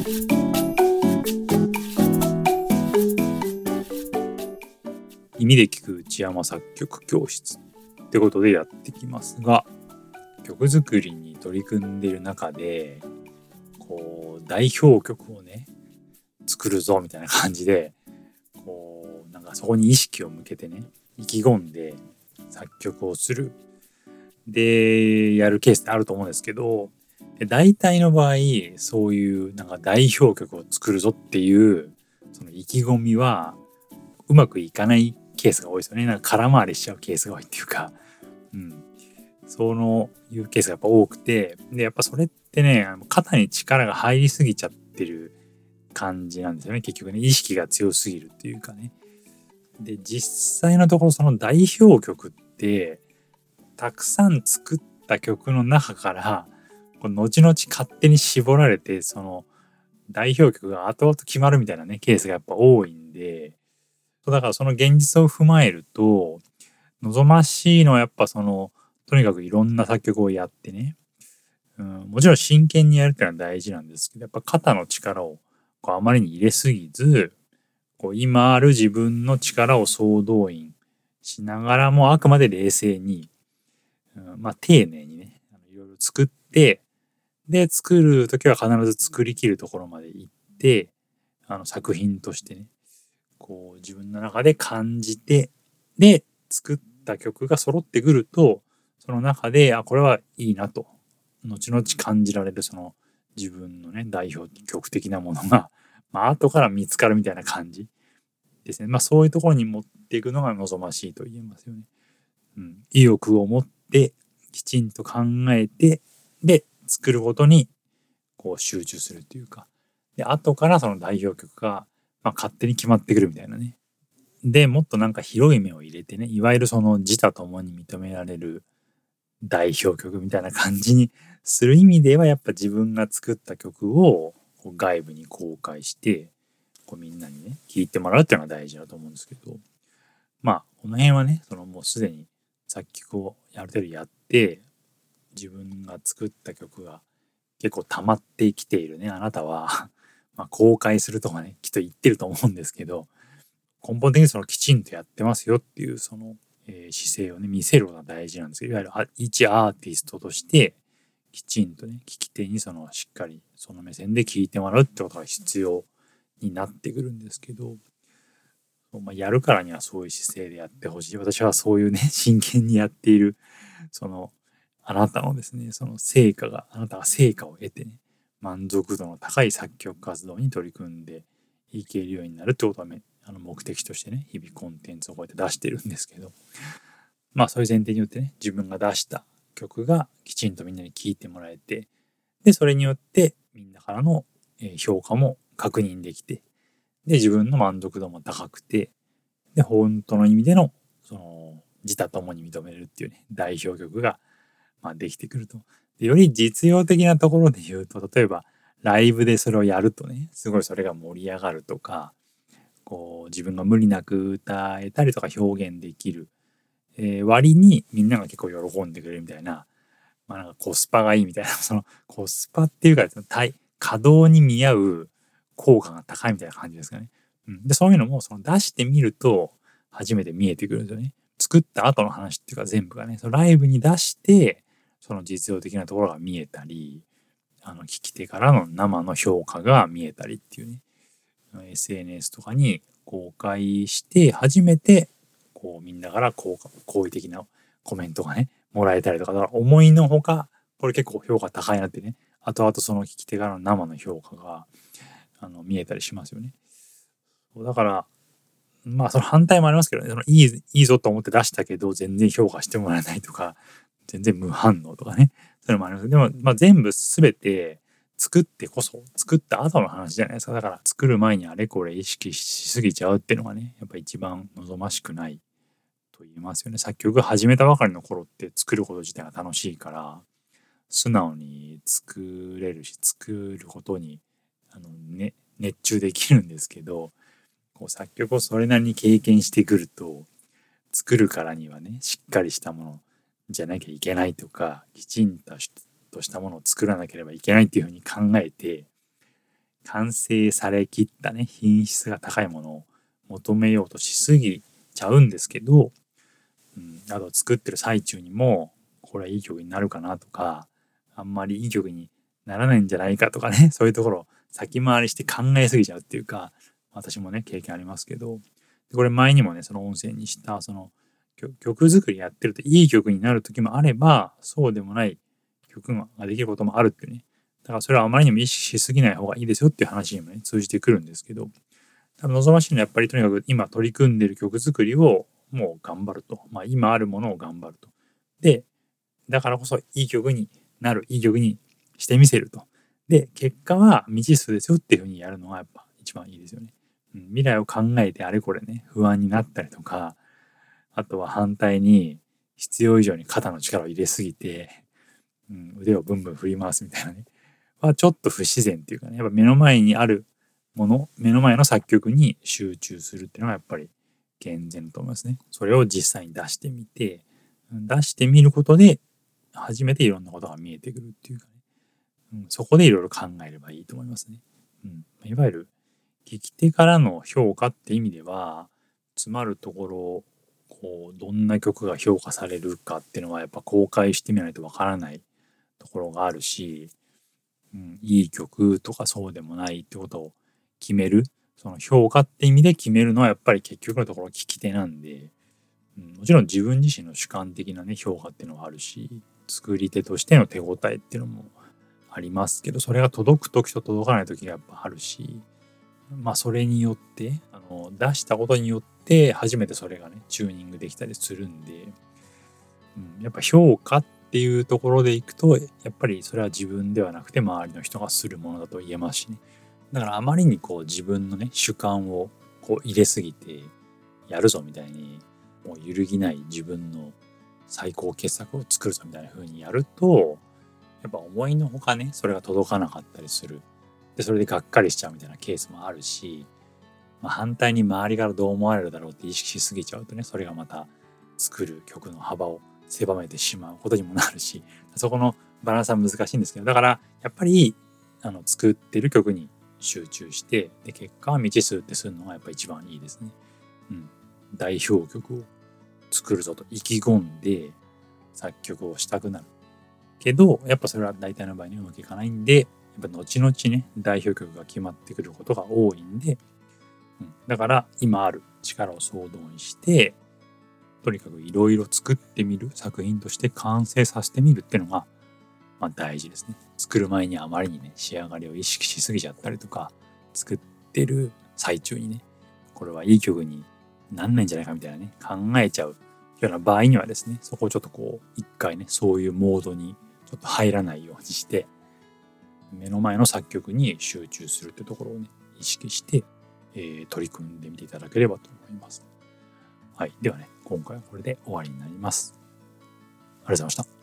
耳で聞く内山作曲教室ってことでやってきますが、曲作りに取り組んでいる中で代表曲をね作るぞみたいな感じでなんかそこに意識を向けてね意気込んで作曲をするでやるケースってあると思うんですけど、大体の場合そういうなんか代表曲を作るぞっていうその意気込みはうまくいかないケースが多いですよね。なんか空回りしちゃうケースが多いっていうか、そういうケースがやっぱ多くて、でやっぱそれってね肩に力が入りすぎちゃってる感じなんですよね。結局ね意識が強すぎるっていうかね。で実際のところその代表曲ってたくさん作った曲の中から後々勝手に絞られてその代表曲が後々決まるみたいなねケースがやっぱ多いんで、だからその現実を踏まえると望ましいのはやっぱとにかくいろんな作曲をやってね、もちろん真剣にやるっていうのは大事なんですけど、やっぱ肩の力をあまりに入れすぎず今ある自分の力を総動員しながらもあくまで冷静に、丁寧にねいろいろ作って、で作る時は必ず作り切るところまで行って作品としてね自分の中で感じて、で作った曲が揃ってくるとその中でこれはいいなと後々感じられるその自分のね代表曲的なものが後から見つかるみたいな感じですね。そういうところに持っていくのが望ましいと言えますよね。意欲を持ってきちんと考えて、で作ることに集中するというか、で後からその代表曲が勝手に決まってくるみたいなね。でもっとなんか広い目を入れてね、いわゆるその自他ともに認められる代表曲みたいな感じにする意味ではやっぱ自分が作った曲を外部に公開してみんなにね聴いてもらうっていうのが大事だと思うんですけど、この辺はねもうすでに作曲をある程度やって自分が作った曲が結構溜まってきているねあなたは公開するとかねきっと言ってると思うんですけど、根本的にきちんとやってますよっていう姿勢をね見せることが大事なんですけど、いわゆる一アーティストとしてきちんとね聞き手にしっかりその目線で聞いてもらうってことが必要になってくるんですけど、やるからにはそういう姿勢でやってほしい。私はそういうね真剣にやっているあなたのですねあなたが成果を得てね満足度の高い作曲活動に取り組んでいけるようになるってことは目的としてね日々コンテンツをこうやって出してるんですけど、そういう前提によってね自分が出した曲がきちんとみんなに聴いてもらえて、でそれによってみんなからの評価も確認できて、で自分の満足度も高くて、で本当の意味での自他ともに認めるっていうね代表曲ができてくると。でより実用的なところで言うと、例えばライブでそれをやるとねすごいそれが盛り上がるとか、自分が無理なく歌えたりとか表現できる、割にみんなが結構喜んでくれるみたいな、なんかコスパがいいみたいなそのコスパっていうか稼働に見合う効果が高いみたいな感じですかね。でそういうのも出してみると初めて見えてくるんですよね。作った後の話っていうか全部がねライブに出してその実用的なところが見えたり、聞き手からの生の評価が見えたりっていうね、SNS とかに公開して初めてみんなから好意的なコメントがねもらえたりとか、だから思いのほかこれ結構評価高いなってね、後々その聞き手からの生の評価が見えたりしますよね。だからその反対もありますけどね、いいぞと思って出したけど全然評価してもらえないとか、全然無反応とかね、そういうのもあります。でも全部全て作ってこそ作った後の話じゃないですか。だから作る前にあれこれ意識しすぎちゃうっていうのがねやっぱ一番望ましくないと言いますよね。作曲始めたばかりの頃って作ること自体が楽しいから素直に作れるし、作ることに熱中できるんですけど、作曲をそれなりに経験してくると作るからにはねしっかりしたものじゃなきゃいけないとか、きちんとしたものを作らなければいけないっていうふうに考完成されきったね、品質が高いものを求めようとしすぎちゃうんですけど、あと作ってる最中にも、これはいい曲になるかなとか、あんまりいい曲にならないんじゃないかとかね、そういうところを先回りして考えすぎちゃうっていうか、私もね、経験ありますけど、これ前にもね、その音声にした、その曲作りやってるといい曲になる時もあれば、そうでもない曲ができることもあるっていうね。だからそれはあまりにも意識しすぎない方がいいですよっていう話にもね、通じてくるんですけど、多分望ましいのはやっぱりとにかく今取り組んでる曲作りをもう頑張ると。今あるものを頑張ると。で、だからこそいい曲になる、いい曲にしてみせると。で、結果は未知数ですよっていうふうにやるのがやっぱ一番いいですよね。未来を考えてあれこれね、不安になったりとか、あとは反対に必要以上に肩の力を入れすぎて、腕をブンブン振り回すみたいなね。ちょっと不自然っていうかね、やっぱ目の前にあるもの、目の前の作曲に集中するっていうのがやっぱり健全だと思いますね。それを実際に出してみて、出してみることで初めていろんなことが見えてくるっていうかね、そこでいろいろ考えればいいと思いますね。いわゆる聞き手からの評価って意味では、つまるところ、どんな曲が評価されるかっていうのはやっぱ公開してみないとわからないところがあるし、いい曲とかそうでもないってことを決める、その評価って意味で決めるのはやっぱり結局のところ聞き手なんで、もちろん自分自身の主観的なね評価っていうのはあるし、作り手としての手応えっていうのもありますけど、それが届く時と届かない時がやっぱあるし、それによって出したことによって初めてそれがねチューニングできたりするんで、やっぱ評価っていうところでいくと、やっぱりそれは自分ではなくて周りの人がするものだと言えますしね。だからあまりに自分のね主観を入れすぎてやるぞみたいに、もう揺るぎない自分の最高傑作を作るぞみたいな風にやると、やっぱ思いのほかねそれが届かなかったりする。でそれでがっかりしちゃうみたいなケースもあるし、反対に周りからどう思われるだろうって意識しすぎちゃうとね、それがまた作る曲の幅を狭めてしまうことにもなるし、そこのバランスは難しいんですけど、だからやっぱり作ってる曲に集中して、で結果は未知数ってするのがやっぱ一番いいですね。代表曲を作るぞと意気込んで作曲をしたくなるけど、やっぱそれは大体の場合にうまくいかないんで、やっぱ後々ね代表曲が決まってくることが多いんで、だから今ある力を総動員してとにかくいろいろ作ってみる、作品として完成させてみるっていうのが大事ですね。作る前にあまりにね仕上がりを意識しすぎちゃったりとか、作ってる最中にねこれはいい曲になんないんじゃないかみたいなね考えちゃうような場合にはですね、そこをちょっと一回ねそういうモードにちょっと入らないようにして、目の前の作曲に集中するってところをね意識して、取り組んでみていただければと思います。はい、ではね今回はこれで終わりになります。ありがとうございました。